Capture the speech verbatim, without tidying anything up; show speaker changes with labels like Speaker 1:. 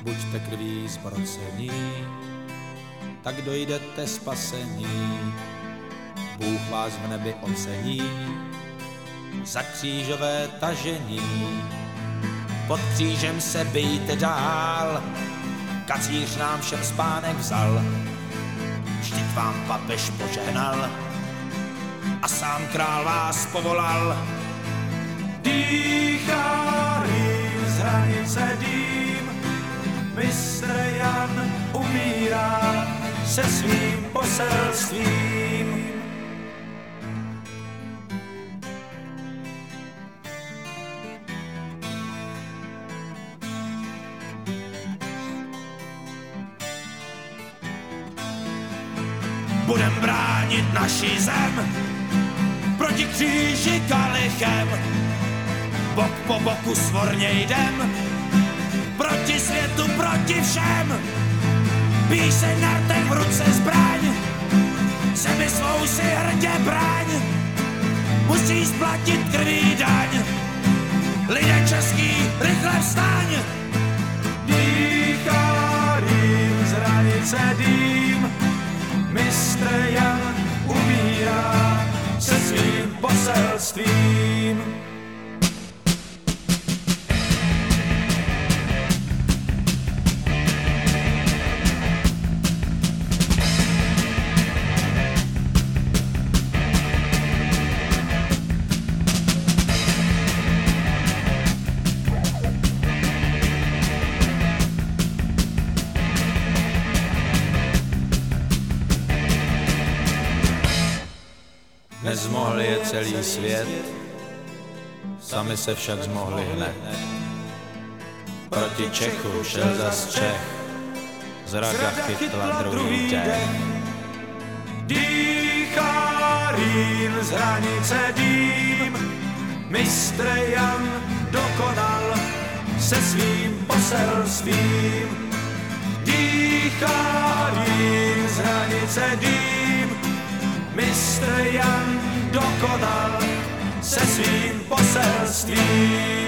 Speaker 1: buďte krví zbrocení, tak dojdete spasení. Bůh vás v nebi ocení za křížové tažení. Pod křížem se bijte dál, kacíř nám všem spánek vzal. Vždyť vám papež požehnal a sám král vás povolal.
Speaker 2: Dýchá rým z hranice dým, mistr Jan umírá se svým poselstvím.
Speaker 1: Budem bránit naši zem proti kříži kalichem, bok po boku svorně jdem, proti světu, proti všem. Píseň na rtech, v ruce zbraň, zemi svou si hrdě braň, musí splatit krví daň. Lidé český, rychle vstaň!
Speaker 2: Dýchá rým z hranice dým, mistr Jan umírá se svým poselstvím.
Speaker 1: Nezmohl je celý svět, sami se však zmohli hned. Proti Čechu šel zas Čech, z raka chytla druhý dech.
Speaker 2: Dýchá rýn z hranice dým, mistr Jan dokonal se svým poselstvím. Dýchá rýn z hranice dým, mistr Jan dokonal se svým poselstvím.